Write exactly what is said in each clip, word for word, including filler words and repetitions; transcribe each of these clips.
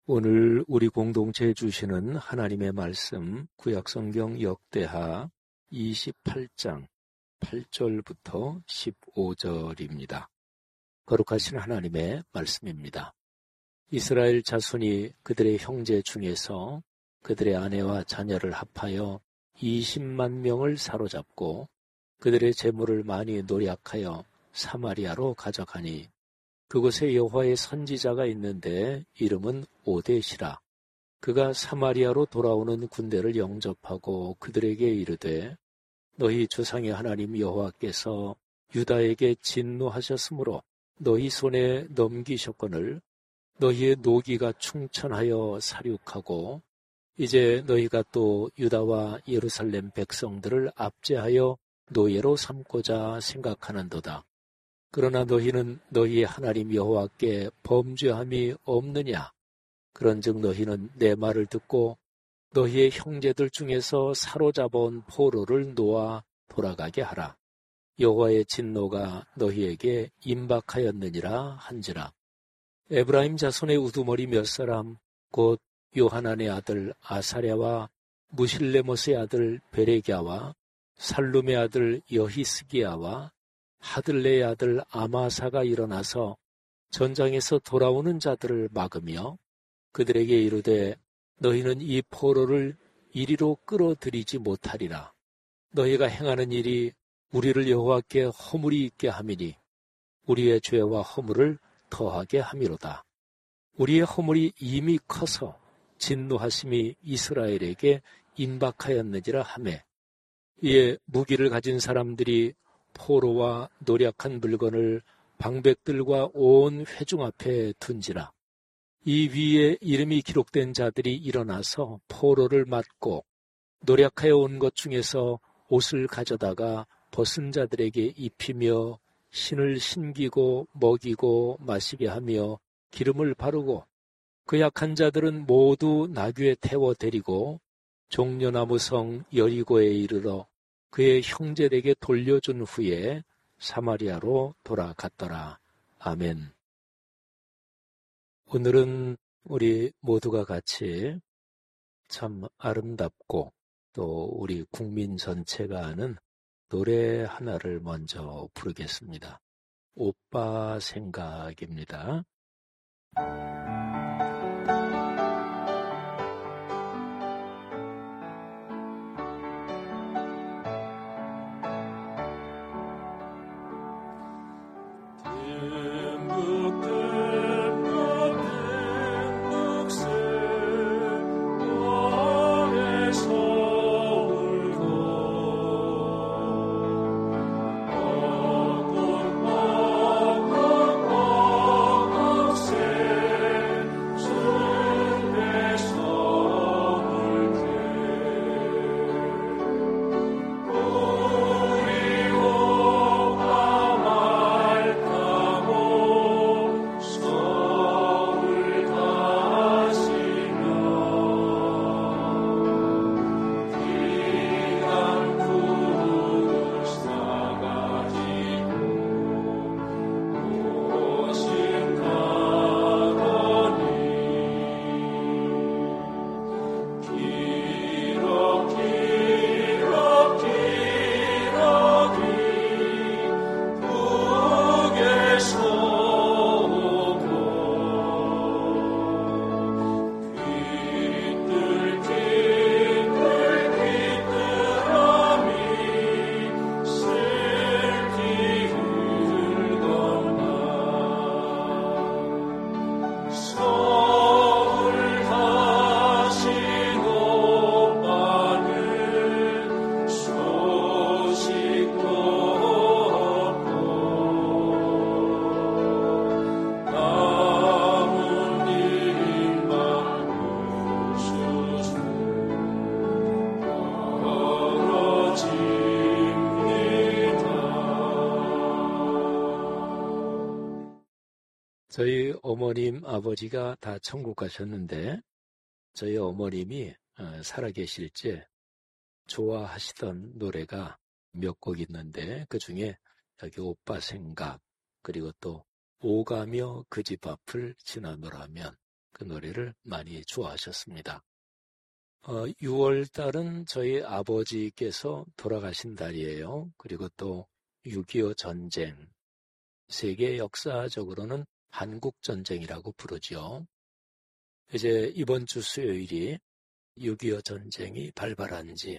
오늘 우리 공동체에 주시는 하나님의 말씀 구약성경 역대하 이십팔 장 팔 절부터 십오 절입니다. 거룩하신 하나님의 말씀입니다. 이스라엘 자손이 그들의 형제 중에서 그들의 아내와 자녀를 합하여 이십만 명을 사로잡고 그들의 재물을 많이 노략하여 사마리아로 가져가니 그곳에 여호와의 선지자가 있는데 이름은 오뎃이라. 그가 사마리아로 돌아오는 군대를 영접하고 그들에게 이르되 너희 조상의 하나님 여호와께서 유다에게 진노하셨으므로 너희 손에 넘기셨거늘 너희의 노기가 충천하여 사륙하고 이제 너희가 또 유다와 예루살렘 백성들을 압제하여 노예로 삼고자 생각하는도다. 그러나 너희는 너희의 하나님 여호와께 범죄함이 없느냐? 그런즉 너희는 내 말을 듣고 너희의 형제들 중에서 사로잡아온 포로를 놓아 돌아가게 하라. 여호와의 진노가 너희에게 임박하였느니라 한지라. 에브라임 자손의 우두머리 몇 사람 곧 요하난의 아들 아사랴와 무실레못의 아들 베레갸와 살룸의 아들 여히스기야와 하들레의 아들 아마사가 일어나서 전장에서 돌아오는 자들을 막으며 그들에게 이르되 너희는 이 포로를 이리로 끌어들이지 못하리라. 너희가 행하는 일이 우리를 여호와께 허물이 있게 함이니 우리의 죄와 허물을 더하게 함이로다. 우리의 허물이 이미 커서 진노하심이 이스라엘에게 임박하였느니라 하매 이에 무기를 가진 사람들이 포로와 노략한 물건을 방백들과 온 회중 앞에 둔지라. 이 위에 이름이 기록된 자들이 일어나서 포로를 맞고 노략하여 온 것 중에서 옷을 가져다가 벗은 자들에게 입히며 신을 신기고 먹이고 마시게 하며 기름을 바르고 그 약한 자들은 모두 나귀에 태워 데리고 종려나무 성 여리고에 이르러 그의 형제에게 돌려준 후에 사마리아로 돌아갔더라. 아멘. 오늘은 우리 모두가 같이 참 아름답고 또 우리 국민 전체가 아는 노래 하나를 먼저 부르겠습니다. 오빠 생각입니다. 저희 어머님, 아버지가 다 천국 가셨는데 저희 어머님이 살아계실 때 좋아하시던 노래가 몇 곡 있는데 그중에 여기 오빠 생각 그리고 또 오가며 그 집 앞을 지나노라면 그 노래를 많이 좋아하셨습니다. 어, 유월 달은 저희 아버지께서 돌아가신 달이에요. 그리고 또 육이오 전쟁, 세계 역사적으로는 한국전쟁이라고 부르죠. 이제 이번 주 수요일이 육이오 전쟁이 발발한 지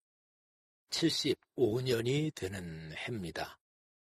칠십오 년이 되는 해입니다.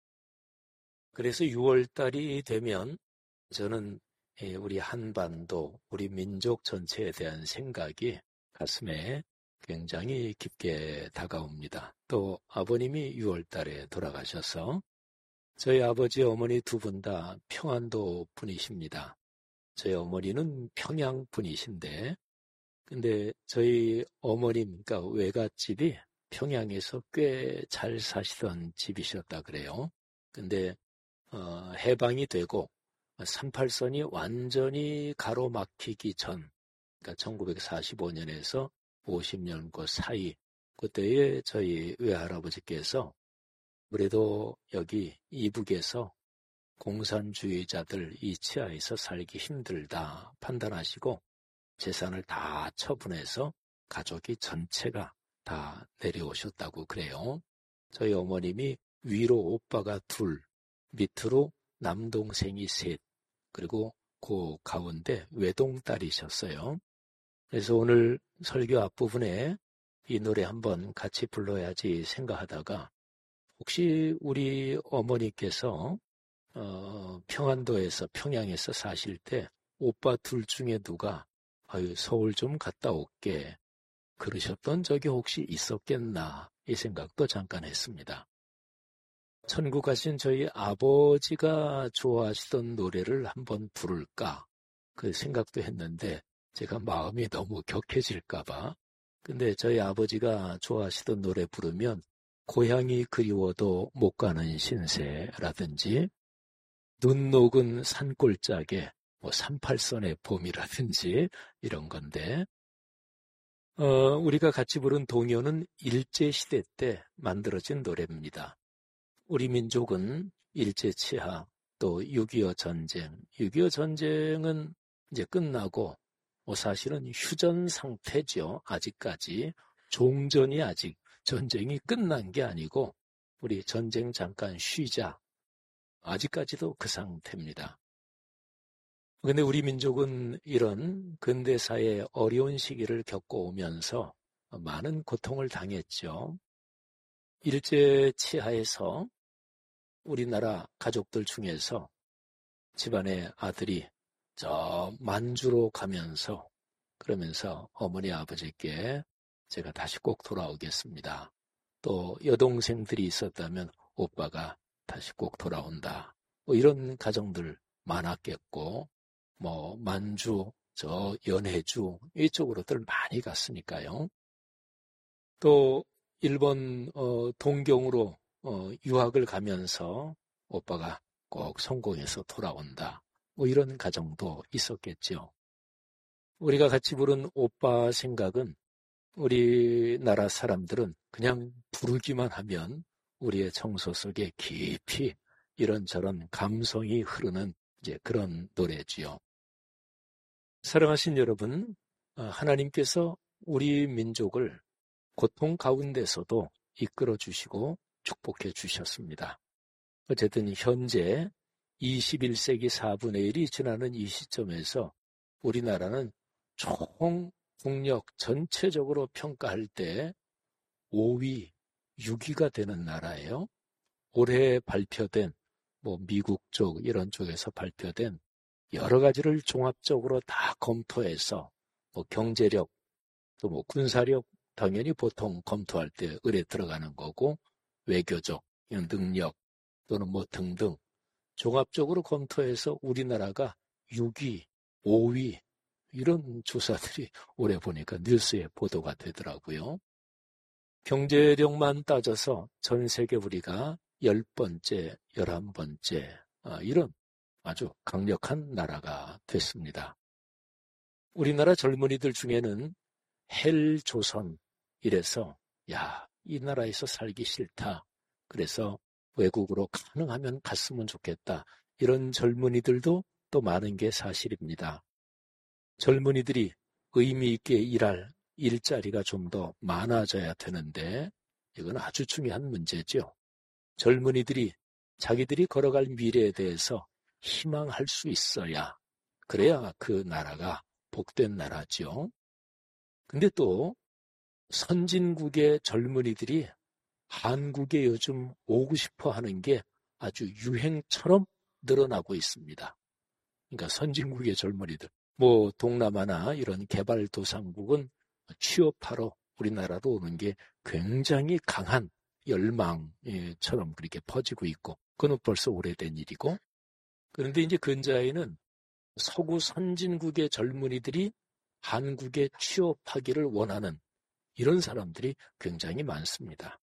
그래서 유월 달이 되면 저는 우리 한반도, 우리 민족 전체에 대한 생각이 가슴에 굉장히 깊게 다가옵니다. 또 아버님이 유월 달에 돌아가셔서 저희 아버지 어머니 두 분 다 평안도 분이십니다. 저희 어머니는 평양 분이신데 근데 저희 어머님, 그러니까 외갓집이 평양에서 꽤 잘 사시던 집이셨다 그래요. 근데 어, 해방이 되고 삼팔선이 완전히 가로막히기 전, 그러니까 천구백사십오 년에서 오십 년 그 사이, 그때에 저희 외할아버지께서 그래도 여기 이북에서 공산주의자들 이 치하에서 살기 힘들다 판단하시고 재산을 다 처분해서 가족이 전체가 다 내려오셨다고 그래요. 저희 어머님이 위로 오빠가 둘, 밑으로 남동생이 셋, 그리고 그 가운데 외동딸이셨어요. 그래서 오늘 설교 앞부분에 이 노래 한번 같이 불러야지 생각하다가 혹시 우리 어머니께서 어, 평안도에서 평양에서 사실 때 오빠 둘 중에 누가 아유 서울 좀 갔다 올게 그러셨던 적이 혹시 있었겠나 이 생각도 잠깐 했습니다. 천국 가신 저희 아버지가 좋아하시던 노래를 한번 부를까 그 생각도 했는데 제가 마음이 너무 격해질까봐. 근데 저희 아버지가 좋아하시던 노래 부르면 고향이 그리워도 못 가는 신세라든지 눈 녹은 산골짜기에 뭐 삼팔선의 봄이라든지 이런 건데 어, 우리가 같이 부른 동요는 일제시대 때 만들어진 노래입니다. 우리 민족은 일제치하 또 육이오 전쟁, 육이오 전쟁은 이제 끝나고 뭐 사실은 휴전 상태죠. 아직까지 종전이 아직 전쟁이 끝난 게 아니고 우리 전쟁 잠깐 쉬자. 아직까지도 그 상태입니다. 그런데 우리 민족은 이런 근대사의 어려운 시기를 겪어오면서 많은 고통을 당했죠. 일제 치하에서 우리나라 가족들 중에서 집안의 아들이 저 만주로 가면서 그러면서 어머니 아버지께 제가 다시 꼭 돌아오겠습니다. 또 여동생들이 있었다면 오빠가 다시 꼭 돌아온다. 뭐 이런 가정들 많았겠고 뭐 만주, 저 연해주 이쪽으로들 많이 갔으니까요. 또 일본 어, 동경으로 어, 유학을 가면서 오빠가 꼭 성공해서 돌아온다. 뭐 이런 가정도 있었겠죠. 우리가 같이 부른 오빠 생각은 우리나라 사람들은 그냥 부르기만 하면 우리의 정서 속에 깊이 이런저런 감성이 흐르는 이제 그런 노래지요. 사랑하신 여러분, 하나님께서 우리 민족을 고통 가운데서도 이끌어 주시고 축복해 주셨습니다. 어쨌든 현재 이십일 세기 사분의 일이 지나는 이 시점에서 우리나라는 총 국력 전체적으로 평가할 때 오 위, 육 위가 되는 나라예요. 올해 발표된 뭐 미국 쪽 이런 쪽에서 발표된 여러 가지를 종합적으로 다 검토해서 뭐 경제력 또 뭐 군사력 당연히 보통 검토할 때 을에 들어가는 거고 외교적 능력 또는 뭐 등등 종합적으로 검토해서 우리나라가 육 위, 오 위 이런 조사들이 올해 보니까 뉴스에 보도가 되더라고요. 경제력만 따져서 전 세계 우리가 열 번째, 열한 번째 이런 아주 강력한 나라가 됐습니다. 우리나라 젊은이들 중에는 헬조선 이래서 야, 이 나라에서 살기 싫다. 그래서 외국으로 가능하면 갔으면 좋겠다. 이런 젊은이들도 또 많은 게 사실입니다. 젊은이들이 의미 있게 일할 일자리가 좀 더 많아져야 되는데 이건 아주 중요한 문제죠. 젊은이들이 자기들이 걸어갈 미래에 대해서 희망할 수 있어야 그래야 그 나라가 복된 나라죠. 근데 또 선진국의 젊은이들이 한국에 요즘 오고 싶어 하는 게 아주 유행처럼 늘어나고 있습니다. 그러니까 선진국의 젊은이들, 뭐 동남아나 이런 개발도상국은 취업하러 우리나라로 오는 게 굉장히 강한 열망처럼 그렇게 퍼지고 있고, 그건 벌써 오래된 일이고, 그런데 이제 근자에는 서구 선진국의 젊은이들이 한국에 취업하기를 원하는 이런 사람들이 굉장히 많습니다.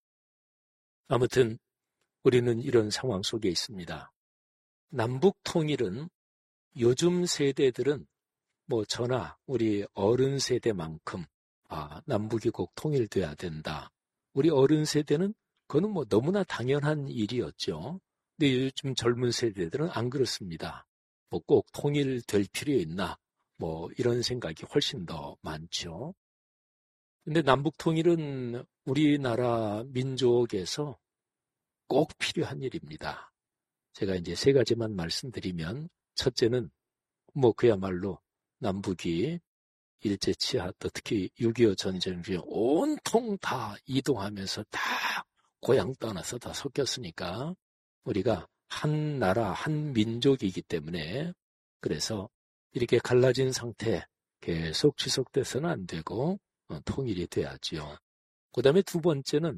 아무튼 우리는 이런 상황 속에 있습니다. 남북 통일은 요즘 세대들은 뭐 저나 우리 어른 세대만큼 아, 남북이 꼭 통일돼야 된다. 우리 어른 세대는 그거는 뭐 너무나 당연한 일이었죠. 근데 요즘 젊은 세대들은 안 그렇습니다. 뭐 꼭 통일될 필요 있나? 뭐 이런 생각이 훨씬 더 많죠. 근데 남북 통일은 우리나라 민족에서 꼭 필요한 일입니다. 제가 이제 세 가지만 말씀드리면, 첫째는 뭐 그야말로 남북이 일제치하 또 특히 육이오 전쟁 중에 온통 다 이동하면서 다 고향 떠나서 다 섞였으니까 우리가 한 나라 한 민족이기 때문에, 그래서 이렇게 갈라진 상태 계속 지속돼서는 안 되고 어, 통일이 돼야지요. 그 다음에 두 번째는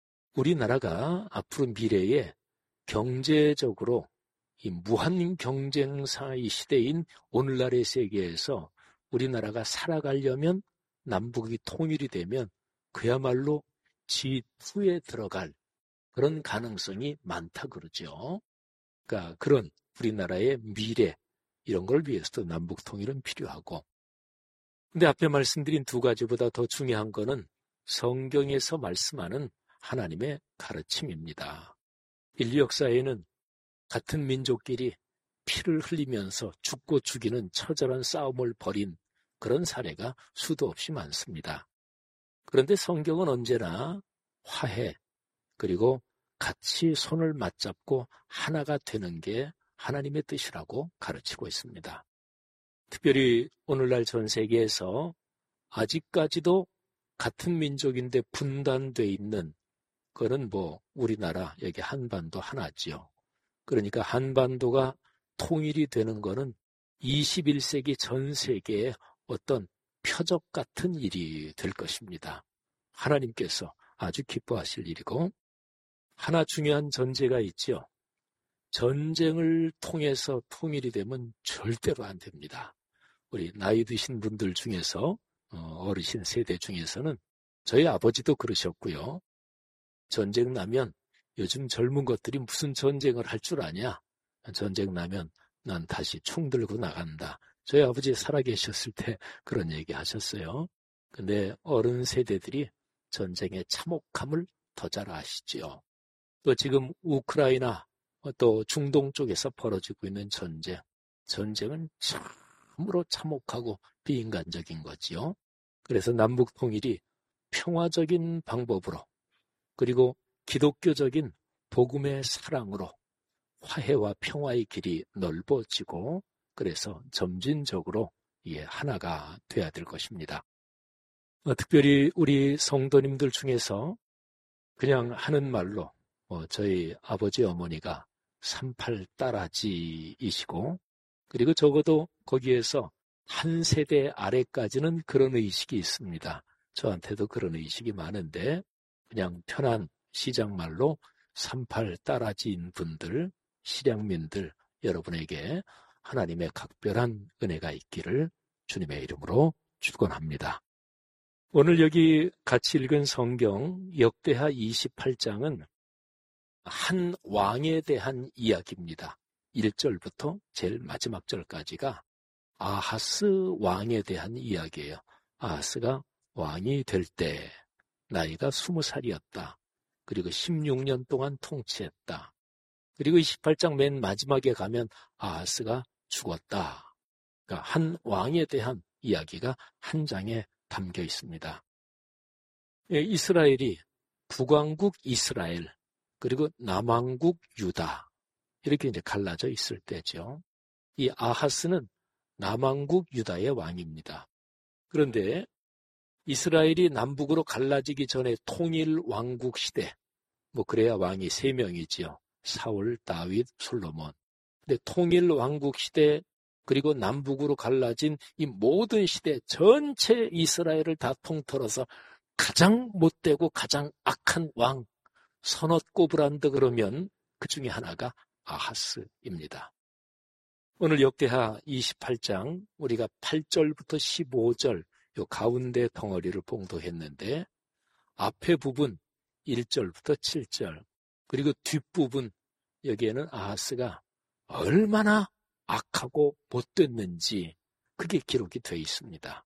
우리나라가 앞으로 미래에 경제적으로 이 무한 경쟁사의 시대인 오늘날의 세계에서 우리나라가 살아가려면 남북이 통일이 되면 그야말로 지투에 들어갈 그런 가능성이 많다 그러죠. 그러니까 그런 우리나라의 미래 이런 걸 위해서도 남북 통일은 필요하고, 근데 앞에 말씀드린 두 가지보다 더 중요한 거는 성경에서 말씀하는 하나님의 가르침입니다. 인류 역사에는 같은 민족끼리 피를 흘리면서 죽고 죽이는 처절한 싸움을 벌인 그런 사례가 수도 없이 많습니다. 그런데 성경은 언제나 화해, 그리고 같이 손을 맞잡고 하나가 되는 게 하나님의 뜻이라고 가르치고 있습니다. 특별히 오늘날 전 세계에서 아직까지도 같은 민족인데 분단돼 있는 그거는 뭐 우리나라 여기 한반도 하나지요. 그러니까 한반도가 통일이 되는 거는 이십일 세기 전 세계의 어떤 표적 같은 일이 될 것입니다. 하나님께서 아주 기뻐하실 일이고, 하나 중요한 전제가 있죠. 전쟁을 통해서 통일이 되면 절대로 안 됩니다. 우리 나이 드신 분들 중에서 어르신 세대 중에서는 저희 아버지도 그러셨고요. 전쟁 나면 요즘 젊은 것들이 무슨 전쟁을 할 줄 아냐? 전쟁 나면 난 다시 총 들고 나간다. 저희 아버지 살아계셨을 때 그런 얘기 하셨어요. 근데 어른 세대들이 전쟁의 참혹함을 더 잘 아시지요. 또 지금 우크라이나 또 중동 쪽에서 벌어지고 있는 전쟁. 전쟁은 참으로 참혹하고 비인간적인 거지요. 그래서 남북 통일이 평화적인 방법으로, 그리고 기독교적인 복음의 사랑으로 화해와 평화의 길이 넓어지고, 그래서 점진적으로 예, 하나가 돼야 될 것입니다. 어, 특별히 우리 성도님들 중에서 그냥 하는 말로 어, 저희 아버지 어머니가 삼팔 딸아지이시고, 그리고 적어도 거기에서 한 세대 아래까지는 그런 의식이 있습니다. 저한테도 그런 의식이 많은데 그냥 편한 시장말로 삼팔 딸아지인 분들, 실향민들 여러분에게 하나님의 각별한 은혜가 있기를 주님의 이름으로 축원합니다. 오늘 여기 같이 읽은 성경 역대하 이십팔 장은 한 왕에 대한 이야기입니다. 일 절부터 제일 마지막 절까지가 아하스 왕에 대한 이야기예요. 아하스가 왕이 될 때 나이가 스무 살이었다. 그리고 십육 년 동안 통치했다. 그리고 이십팔 장 맨 마지막에 가면 아하스가 죽었다. 그러니까 한 왕에 대한 이야기가 한 장에 담겨 있습니다. 예, 이스라엘이 북왕국 이스라엘 그리고 남왕국 유다 이렇게 이제 갈라져 있을 때죠. 이 아하스는 남왕국 유다의 왕입니다. 그런데 이스라엘이 남북으로 갈라지기 전에 통일 왕국 시대, 뭐 그래야 왕이 세 명이지요. 사울, 다윗, 솔로몬. 근데 통일 왕국 시대 그리고 남북으로 갈라진 이 모든 시대 전체 이스라엘을 다 통틀어서 가장 못되고 가장 악한 왕, 선엇 고브란드 그러면 그 중에 하나가 아하스입니다. 오늘 역대하 이십팔 장 우리가 팔 절부터 십오 절 요 가운데 덩어리를 봉독했는데 앞에 부분 일 절부터 칠 절 그리고 뒷부분 여기에는 아하스가 얼마나 악하고 못됐는지 그게 기록이 되어 있습니다.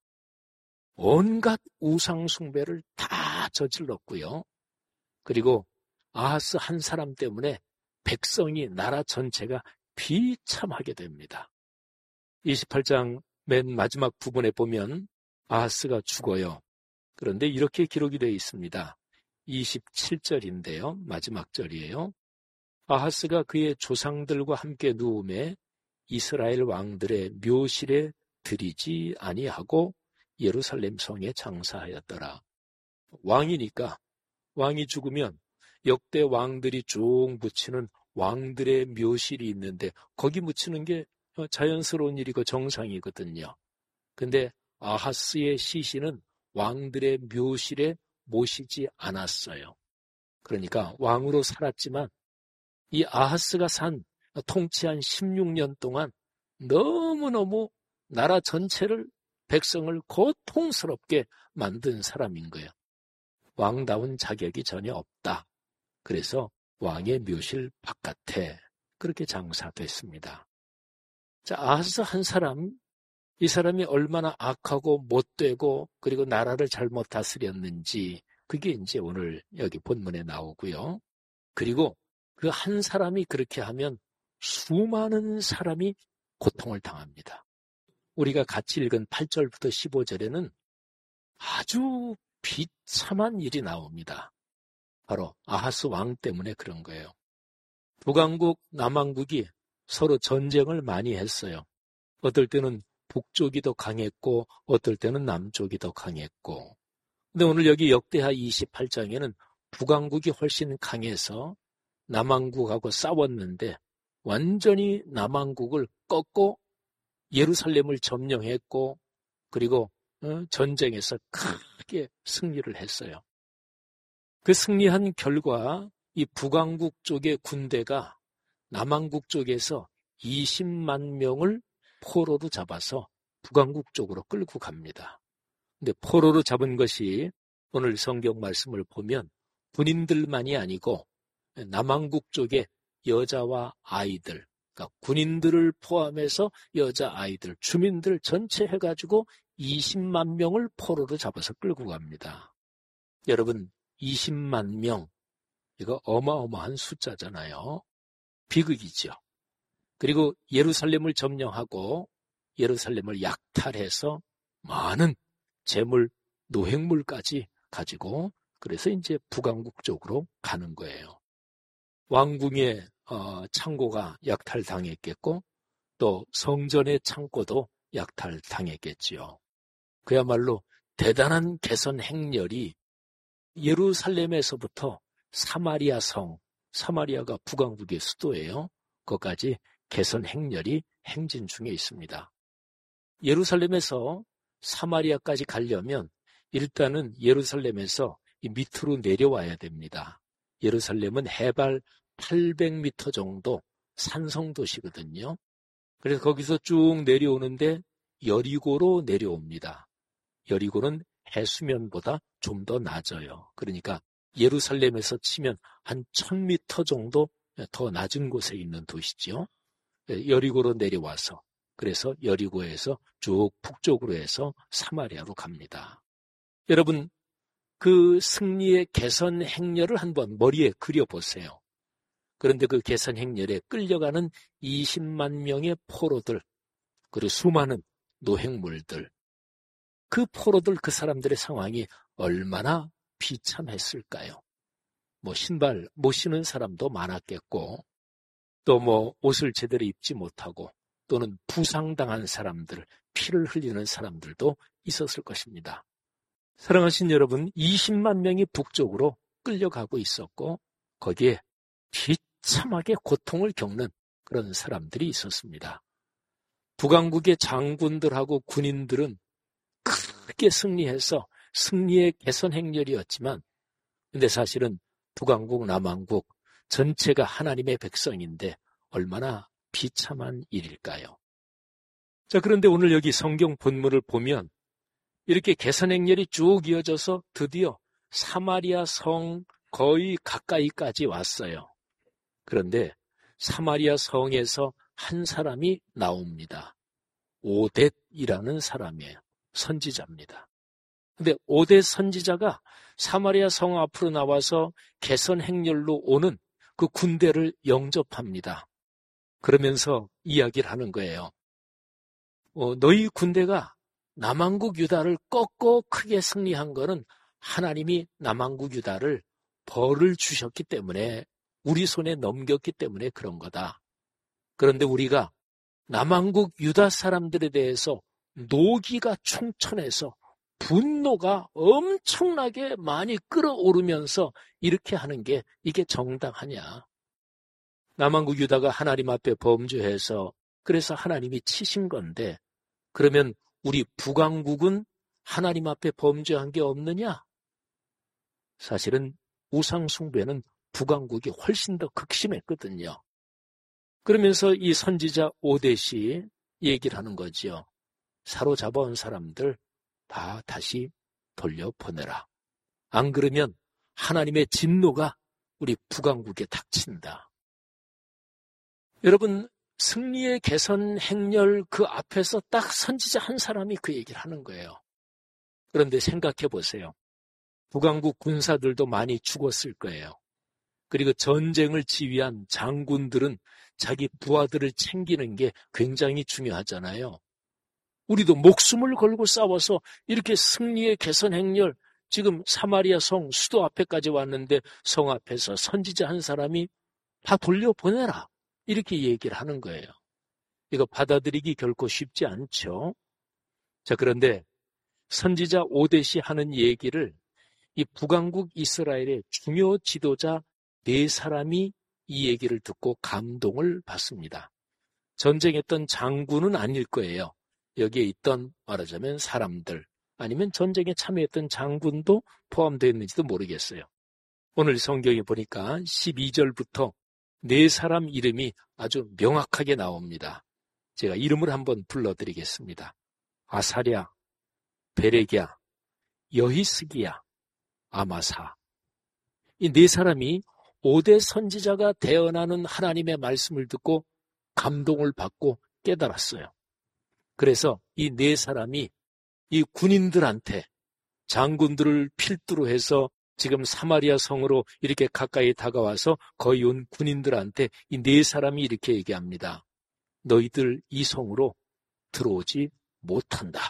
온갖 우상 숭배를 다 저질렀고요. 그리고 아하스 한 사람 때문에 백성이 나라 전체가 비참하게 됩니다. 이십팔 장 맨 마지막 부분에 보면 아하스가 죽어요. 그런데 이렇게 기록이 되어 있습니다. 이십칠 절인데요. 마지막 절이에요. 아하스가 그의 조상들과 함께 누움에 이스라엘 왕들의 묘실에 들이지 아니하고 예루살렘 성에 장사하였더라. 왕이니까 왕이 죽으면 역대 왕들이 쭉 묻히는 왕들의 묘실이 있는데 거기 묻히는 게 자연스러운 일이고 정상이거든요. 근데 아하스의 시신은 왕들의 묘실에 모시지 않았어요. 그러니까 왕으로 살았지만 이 아하스가 산 통치한 십육 년 동안 너무너무 나라 전체를 백성을 고통스럽게 만든 사람인 거예요. 왕다운 자격이 전혀 없다. 그래서 왕의 묘실 바깥에 그렇게 장사됐습니다. 자, 아하스 한 사람, 이 사람이 얼마나 악하고 못되고 그리고 나라를 잘못 다스렸는지 그게 이제 오늘 여기 본문에 나오고요. 그리고 그 한 사람이 그렇게 하면 수많은 사람이 고통을 당합니다. 우리가 같이 읽은 팔 절부터 십오 절에는 아주 비참한 일이 나옵니다. 바로 아하스 왕 때문에 그런 거예요. 북왕국, 남왕국이 서로 전쟁을 많이 했어요. 어떨 때는 북쪽이 더 강했고 어떨 때는 남쪽이 더 강했고. 근데 오늘 여기 역대하 이십팔 장에는 북왕국이 훨씬 강해서 남왕국하고 싸웠는데 완전히 남왕국을 꺾고 예루살렘을 점령했고 그리고 전쟁에서 크게 승리를 했어요. 그 승리한 결과 이 북왕국 쪽의 군대가 남왕국 쪽에서 이십만 명을 포로로 잡아서 북왕국 쪽으로 끌고 갑니다. 근데 포로로 잡은 것이 오늘 성경 말씀을 보면 군인들만이 아니고 남왕국 쪽의 여자와 아이들, 그러니까 군인들을 포함해서 여자 아이들, 주민들 전체 해가지고 이십만 명을 포로로 잡아서 끌고 갑니다. 여러분, 이십만 명, 이거 어마어마한 숫자잖아요. 비극이죠. 그리고 예루살렘을 점령하고 예루살렘을 약탈해서 많은 재물, 노획물까지 가지고 그래서 이제 북왕국 쪽으로 가는 거예요. 왕궁의 어, 창고가 약탈당했겠고 또 성전의 창고도 약탈당했겠지요. 그야말로 대단한 개선 행렬이 예루살렘에서부터 사마리아 성, 사마리아가 북왕국의 수도예요. 거기까지 개선 행렬이 행진 중에 있습니다. 예루살렘에서 사마리아까지 가려면 일단은 예루살렘에서 이 밑으로 내려와야 됩니다. 예루살렘은 해발 팔백 미터 정도 산성도시거든요. 그래서 거기서 쭉 내려오는데 여리고로 내려옵니다. 여리고는 해수면보다 좀 더 낮아요. 그러니까 예루살렘에서 치면 한 천 미터 정도 더 낮은 곳에 있는 도시죠. 여리고로 내려와서 그래서 여리고에서 쭉 북쪽으로 해서 사마리아로 갑니다. 여러분, 그 승리의 개선 행렬을 한번 머리에 그려보세요. 그런데 그 개선 행렬에 끌려가는 이십만 명의 포로들, 그리고 수많은 노획물들, 그 포로들, 그 사람들의 상황이 얼마나 비참했을까요? 뭐 신발 못 신은 사람도 많았겠고, 또 뭐 옷을 제대로 입지 못하고 또는 부상당한 사람들, 피를 흘리는 사람들도 있었을 것입니다. 사랑하신 여러분, 이십만 명이 북쪽으로 끌려가고 있었고 거기에 비참하게 고통을 겪는 그런 사람들이 있었습니다. 북왕국의 장군들하고 군인들은 크게 승리해서 승리의 개선 행렬이었지만, 근데 사실은 북왕국, 남왕국 전체가 하나님의 백성인데 얼마나 비참한 일일까요? 자, 그런데 오늘 여기 성경 본문을 보면 이렇게 개선 행렬이 쭉 이어져서 드디어 사마리아 성 거의 가까이까지 왔어요. 그런데 사마리아 성에서 한 사람이 나옵니다. 오뎃이라는 사람이에요. 선지자입니다. 근데 오뎃 선지자가 사마리아 성 앞으로 나와서 개선 행렬로 오는 그 군대를 영접합니다. 그러면서 이야기를 하는 거예요. 어, 너희 군대가 남왕국 유다를 꺾고 크게 승리한 거는 하나님이 남왕국 유다를 벌을 주셨기 때문에, 우리 손에 넘겼기 때문에 그런 거다. 그런데 우리가 남왕국 유다 사람들에 대해서 노기가 충천해서 분노가 엄청나게 많이 끓어오르면서 이렇게 하는 게 이게 정당하냐. 남왕국 유다가 하나님 앞에 범죄해서 그래서 하나님이 치신 건데, 그러면 우리 북왕국은 하나님 앞에 범죄한 게 없느냐? 사실은 우상 숭배는 북왕국이 훨씬 더 극심했거든요. 그러면서 이 선지자 오뎃이 얘기를 하는 거지요. 사로잡아온 사람들 다 다시 돌려보내라. 안 그러면 하나님의 진노가 우리 북왕국에 닥친다. 여러분, 승리의 개선 행렬 그 앞에서 딱 선지자 한 사람이 그 얘기를 하는 거예요. 그런데 생각해 보세요. 북왕국 군사들도 많이 죽었을 거예요. 그리고 전쟁을 지휘한 장군들은 자기 부하들을 챙기는 게 굉장히 중요하잖아요. 우리도 목숨을 걸고 싸워서 이렇게 승리의 개선 행렬, 지금 사마리아 성 수도 앞에까지 왔는데 성 앞에서 선지자 한 사람이 다 돌려보내라, 이렇게 얘기를 하는 거예요. 이거 받아들이기 결코 쉽지 않죠. 자, 그런데 선지자 오뎃이 하는 얘기를 이 북왕국 이스라엘의 중요 지도자 네 사람이 이 얘기를 듣고 감동을 받습니다. 전쟁했던 장군은 아닐 거예요. 여기에 있던, 말하자면 사람들, 아니면 전쟁에 참여했던 장군도 포함되어 있는지도 모르겠어요. 오늘 성경에 보니까 십이 절부터 네 사람 이름이 아주 명확하게 나옵니다. 제가 이름을 한번 불러드리겠습니다. 아사랴, 베레기야, 여히스기야, 아마사. 이 네 사람이 오뎃 선지자가 대언하는 하나님의 말씀을 듣고 감동을 받고 깨달았어요. 그래서 이 네 사람이 이 군인들한테, 장군들을 필두로 해서 지금 사마리아 성으로 이렇게 가까이 다가와서 거의 온 군인들한테 이 네 사람이 이렇게 얘기합니다. 너희들 이 성으로 들어오지 못한다.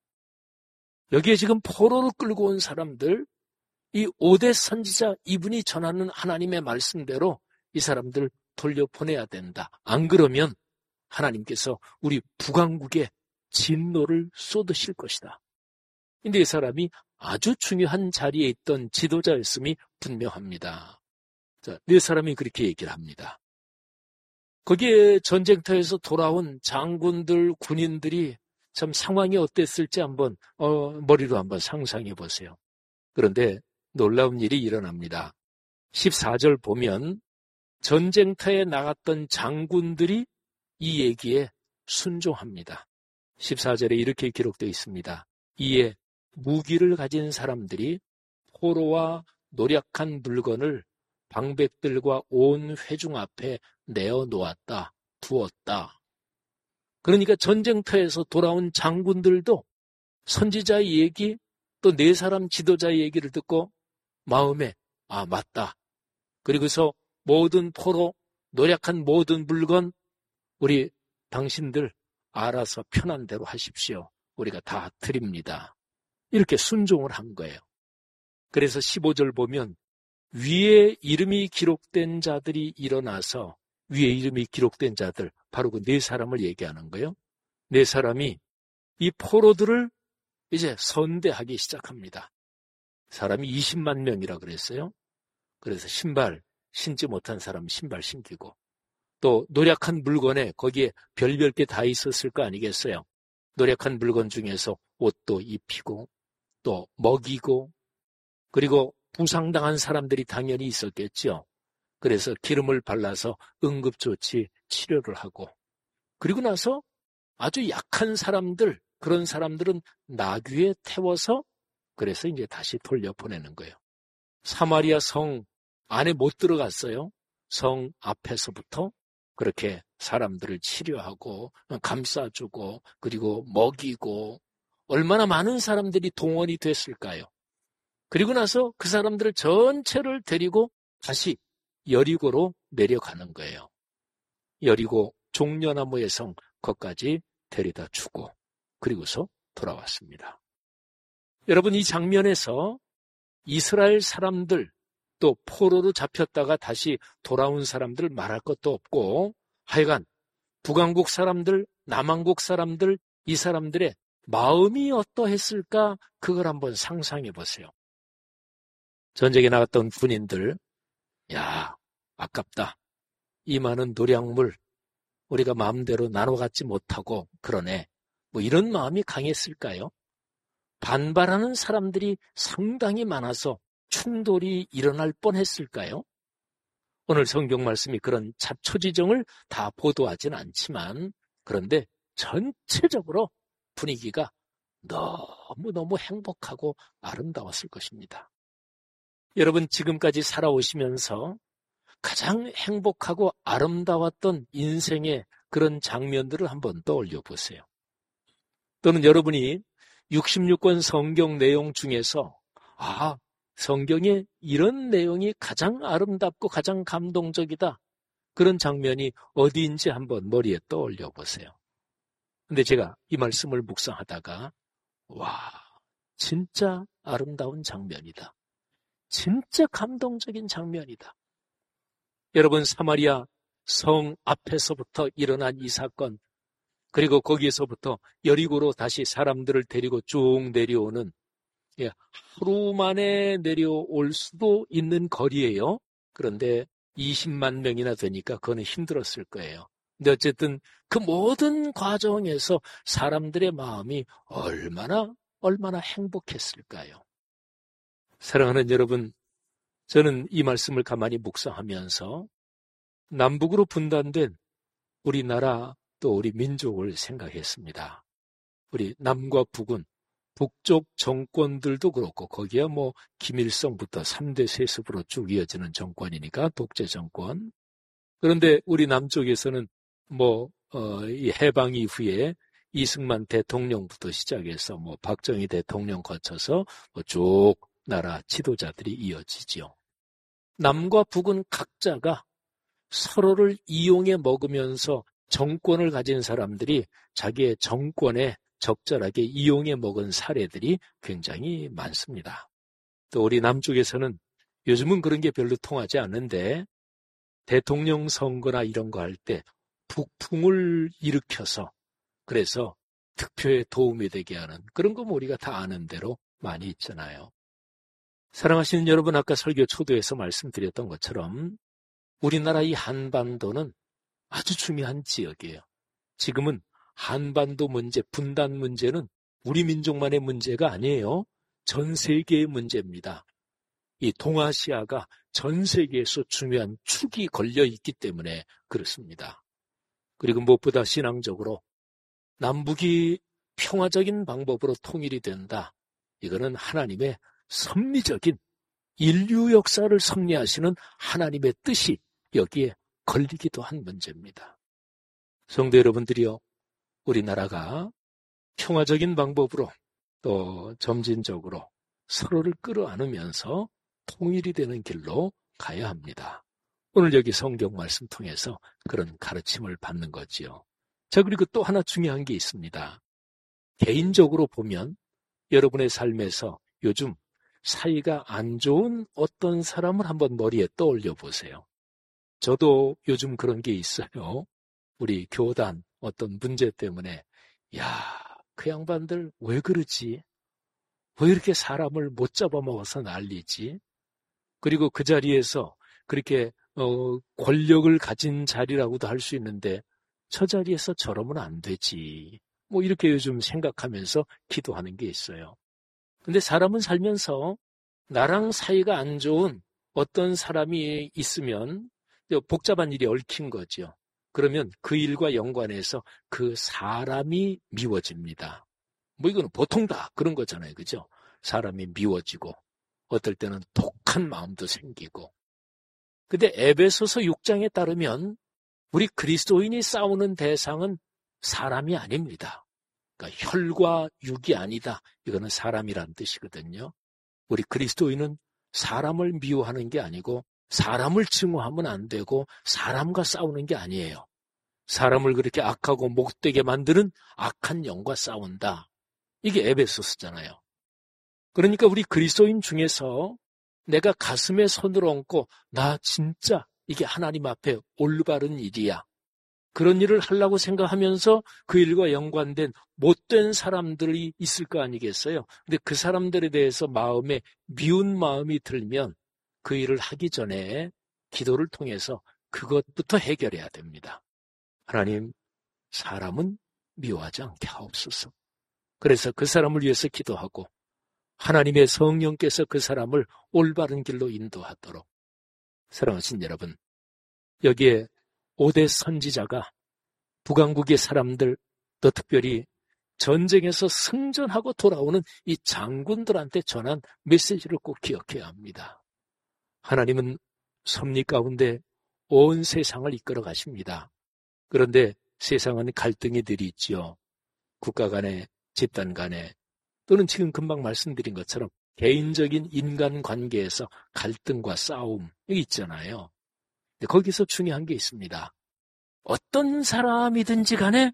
여기에 지금 포로를 끌고 온 사람들, 이 오뎃 선지자 이분이 전하는 하나님의 말씀대로 이 사람들 돌려보내야 된다. 안 그러면 하나님께서 우리 북왕국에 진노를 쏟으실 것이다. 근데 이 사람이 아주 중요한 자리에 있던 지도자였음이 분명합니다. 자, 네 사람이 그렇게 얘기를 합니다. 거기에 전쟁터에서 돌아온 장군들, 군인들이 참 상황이 어땠을지 한번 어, 머리로 한번 상상해 보세요. 그런데 놀라운 일이 일어납니다. 십사 절 보면 전쟁터에 나갔던 장군들이 이 얘기에 순종합니다. 십사 절에 이렇게 기록되어 있습니다. 이에 무기를 가진 사람들이 포로와 노략한 물건을 방백들과 온 회중 앞에 내어놓았다, 두었다. 그러니까 전쟁터에서 돌아온 장군들도 선지자의 얘기, 또 네 사람 지도자의 얘기를 듣고 마음에 아 맞다. 그리고서 모든 포로, 노략한 모든 물건 우리 당신들 알아서 편한 대로 하십시오. 우리가 다 드립니다. 이렇게 순종을 한 거예요. 그래서 십오 절 보면 위에 이름이 기록된 자들이 일어나서, 위에 이름이 기록된 자들, 바로 그 네 사람을 얘기하는 거예요. 네 사람이 이 포로들을 이제 선대하기 시작합니다. 사람이 이십만 명이라 그랬어요. 그래서 신발 신지 못한 사람 신발 신기고, 또 노략한 물건에 거기에 별별 게 다 있었을 거 아니겠어요. 노략한 물건 중에서 옷도 입히고 또 먹이고, 그리고 부상당한 사람들이 당연히 있었겠죠. 그래서 기름을 발라서 응급조치 치료를 하고, 그리고 나서 아주 약한 사람들, 그런 사람들은 나귀에 태워서 그래서 이제 다시 돌려보내는 거예요. 사마리아 성 안에 못 들어갔어요. 성 앞에서부터 그렇게 사람들을 치료하고 감싸주고 그리고 먹이고, 얼마나 많은 사람들이 동원이 됐을까요? 그리고 나서 그 사람들을 전체를 데리고 다시 여리고로 내려가는 거예요. 여리고 종려나무의 성 거기까지 데려다 주고 그리고서 돌아왔습니다. 여러분, 이 장면에서 이스라엘 사람들, 또 포로로 잡혔다가 다시 돌아온 사람들 말할 것도 없고, 하여간 북왕국 사람들, 남왕국 사람들, 이 사람들의 마음이 어떠했을까, 그걸 한번 상상해 보세요. 전쟁에 나갔던 군인들, 야, 아깝다. 이 많은 노량물 우리가 마음대로 나눠 갖지 못하고 그러네. 뭐 이런 마음이 강했을까요? 반발하는 사람들이 상당히 많아서 충돌이 일어날 뻔했을까요? 오늘 성경 말씀이 그런 자초지정을 다 보도하진 않지만, 그런데 전체적으로 분위기가 너무너무 행복하고 아름다웠을 것입니다. 여러분, 지금까지 살아오시면서 가장 행복하고 아름다웠던 인생의 그런 장면들을 한번 떠올려 보세요. 또는 여러분이 육십육 권 성경 내용 중에서 아, 성경에 이런 내용이 가장 아름답고 가장 감동적이다, 그런 장면이 어디인지 한번 머리에 떠올려 보세요. 근데 제가 이 말씀을 묵상하다가 와, 진짜 아름다운 장면이다. 진짜 감동적인 장면이다. 여러분, 사마리아 성 앞에서부터 일어난 이 사건, 그리고 거기에서부터 여리고로 다시 사람들을 데리고 쭉 내려오는, 예, 하루 만에 내려올 수도 있는 거리예요. 그런데 이십만 명이나 되니까 그거는 힘들었을 거예요. 근데 어쨌든 그 모든 과정에서 사람들의 마음이 얼마나 얼마나 행복했을까요? 사랑하는 여러분, 저는 이 말씀을 가만히 묵상하면서 남북으로 분단된 우리나라 또 우리 민족을 생각했습니다. 우리 남과 북은 북쪽 정권들도 그렇고, 거기에 뭐 김일성부터 삼 대 세습으로 쭉 이어지는 정권이니까 독재 정권. 그런데 우리 남쪽에서는 뭐 어, 이 해방 이후에 이승만 대통령부터 시작해서 뭐 박정희 대통령 거쳐서 뭐 쭉 나라 지도자들이 이어지지요. 남과 북은 각자가 서로를 이용해 먹으면서 정권을 가진 사람들이 자기의 정권에 적절하게 이용해 먹은 사례들이 굉장히 많습니다. 또 우리 남쪽에서는 요즘은 그런 게 별로 통하지 않는데, 대통령 선거나 이런 거 할 때 북풍을 일으켜서 그래서 득표에 도움이 되게 하는 그런 거 우리가 다 아는 대로 많이 있잖아요. 사랑하시는 여러분, 아까 설교 초도에서 말씀드렸던 것처럼 우리나라 이 한반도는 아주 중요한 지역이에요. 지금은 한반도 문제, 분단 문제는 우리 민족만의 문제가 아니에요. 전 세계의 문제입니다. 이 동아시아가 전 세계에서 중요한 축이 걸려 있기 때문에 그렇습니다. 그리고 무엇보다 신앙적으로 남북이 평화적인 방법으로 통일이 된다. 이거는 하나님의 섭리적인, 인류 역사를 섭리하시는 하나님의 뜻이 여기에 걸리기도 한 문제입니다. 성도 여러분들이요, 우리나라가 평화적인 방법으로 또 점진적으로 서로를 끌어안으면서 통일이 되는 길로 가야 합니다. 오늘 여기 성경 말씀 통해서 그런 가르침을 받는 거지요. 자, 그리고 또 하나 중요한 게 있습니다. 개인적으로 보면 여러분의 삶에서 요즘 사이가 안 좋은 어떤 사람을 한번 머리에 떠올려 보세요. 저도 요즘 그런 게 있어요. 우리 교단 어떤 문제 때문에 야, 그 양반들 왜 그러지? 왜 이렇게 사람을 못 잡아먹어서 난리지? 그리고 그 자리에서 그렇게 어, 권력을 가진 자리라고도 할 수 있는데 저 자리에서 저러면 안 되지. 뭐 이렇게 요즘 생각하면서 기도하는 게 있어요. 근데 사람은 살면서 나랑 사이가 안 좋은 어떤 사람이 있으면 복잡한 일이 얽힌 거죠. 그러면 그 일과 연관해서 그 사람이 미워집니다. 뭐 이거는 보통 다 그런 거잖아요. 그죠? 사람이 미워지고 어떨 때는 독한 마음도 생기고. 근데 에베소서 육 장에 따르면 우리 그리스도인이 싸우는 대상은 사람이 아닙니다. 그러니까 혈과 육이 아니다. 이거는 사람이란 뜻이거든요. 우리 그리스도인은 사람을 미워하는 게 아니고 사람을 증오하면 안 되고 사람과 싸우는 게 아니에요. 사람을 그렇게 악하고 못되게 만드는 악한 영과 싸운다. 이게 에베소서잖아요. 그러니까 우리 그리스도인 중에서 내가 가슴에 손을 얹고 나 진짜 이게 하나님 앞에 올바른 일이야. 그런 일을 하려고 생각하면서 그 일과 연관된 못된 사람들이 있을 거 아니겠어요? 근데 그 사람들에 대해서 마음에 미운 마음이 들면 그 일을 하기 전에 기도를 통해서 그것부터 해결해야 됩니다. 하나님, 사람은 미워하지 않게 하옵소서. 그래서 그 사람을 위해서 기도하고 하나님의 성령께서 그 사람을 올바른 길로 인도하도록. 사랑하신 여러분, 여기에 오대 선지자가 북왕국의 사람들, 또 특별히 전쟁에서 승전하고 돌아오는 이 장군들한테 전한 메시지를 꼭 기억해야 합니다. 하나님은 섭리 가운데 온 세상을 이끌어 가십니다. 그런데 세상은 갈등이 늘 있지요. 국가 간에, 집단 간에, 또는 지금 금방 말씀드린 것처럼 개인적인 인간관계에서 갈등과 싸움 이게 있잖아요. 근데 거기서 중요한 게 있습니다. 어떤 사람이든지 간에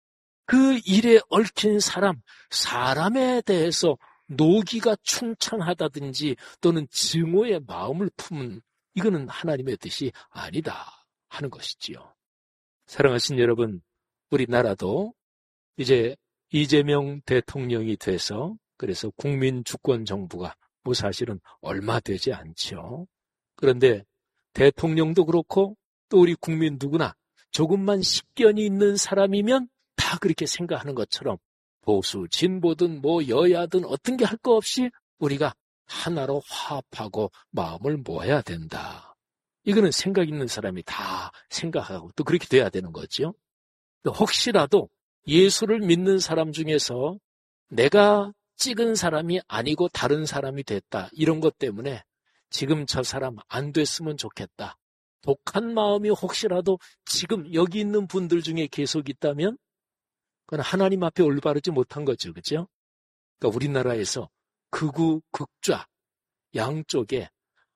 그 일에 얽힌 사람, 사람에 대해서 노기가 충천하다든지 또는 증오의 마음을 품은 이거는 하나님의 뜻이 아니다 하는 것이지요. 사랑하신 여러분, 우리나라도 이제 이재명 대통령이 돼서 그래서 국민주권정부가 뭐 사실은 얼마 되지 않죠. 그런데 대통령도 그렇고 또 우리 국민 누구나 조금만 식견이 있는 사람이면 다 그렇게 생각하는 것처럼 보수, 진보든 뭐 여야든 어떤 게 할 거 없이 우리가 하나로 화합하고 마음을 모아야 된다. 이거는 생각 있는 사람이 다 생각하고 또 그렇게 돼야 되는 거죠. 혹시라도 예수를 믿는 사람 중에서 내가 찍은 사람이 아니고 다른 사람이 됐다. 이런 것 때문에 지금 저 사람 안 됐으면 좋겠다. 독한 마음이 혹시라도 지금 여기 있는 분들 중에 계속 있다면 그건 하나님 앞에 올바르지 못한 거죠. 그죠? 그러니까 우리나라에서 극우, 극좌 양쪽에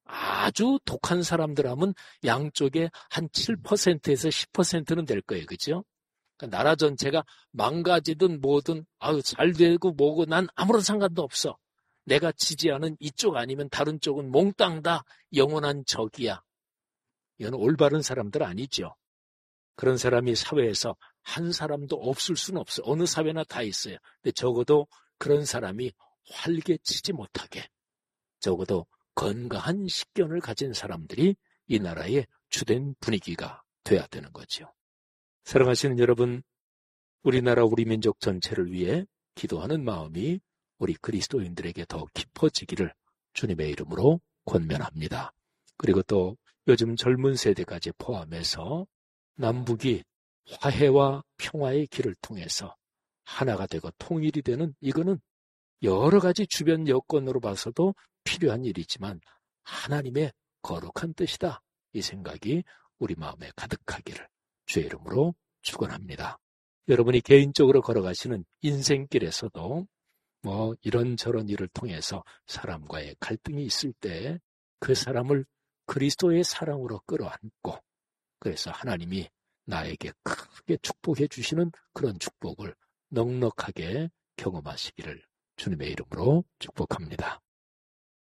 아주 독한 사람들 하면 양쪽에 한 칠 퍼센트에서 십 퍼센트는 될 거예요. 그죠? 그러니까 나라 전체가 망가지든 뭐든 아유 잘 되고 뭐고 난 아무런 상관도 없어. 내가 지지하는 이쪽 아니면 다른 쪽은 몽땅 다 영원한 적이야. 이건 올바른 사람들 아니죠. 그런 사람이 사회에서 한 사람도 없을 수는 없어요. 어느 사회나 다 있어요. 근데 적어도 그런 사람이 활개치지 못하게 적어도 건강한 식견을 가진 사람들이 이 나라의 주된 분위기가 돼야 되는 거죠. 사랑하시는 여러분, 우리나라 우리 민족 전체를 위해 기도하는 마음이 우리 그리스도인들에게 더 깊어지기를 주님의 이름으로 권면합니다. 그리고 또 요즘 젊은 세대까지 포함해서 남북이 화해와 평화의 길을 통해서 하나가 되고 통일이 되는 이거는 여러 가지 주변 여건으로 봐서도 필요한 일이지만 하나님의 거룩한 뜻이다. 이 생각이 우리 마음에 가득하기를 주의 이름으로 축원합니다. 여러분이 개인적으로 걸어가시는 인생길에서도 뭐 이런저런 일을 통해서 사람과의 갈등이 있을 때 그 사람을 그리스도의 사랑으로 끌어안고 그래서 하나님이 나에게 크게 축복해 주시는 그런 축복을 넉넉하게 경험하시기를 주님의 이름으로 축복합니다.